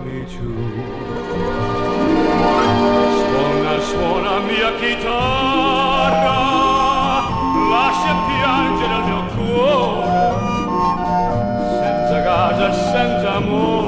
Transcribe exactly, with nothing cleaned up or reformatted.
me giù. Suona, suona mia chitarra, lascia piangere il mio cuore, senza casa, senza amore.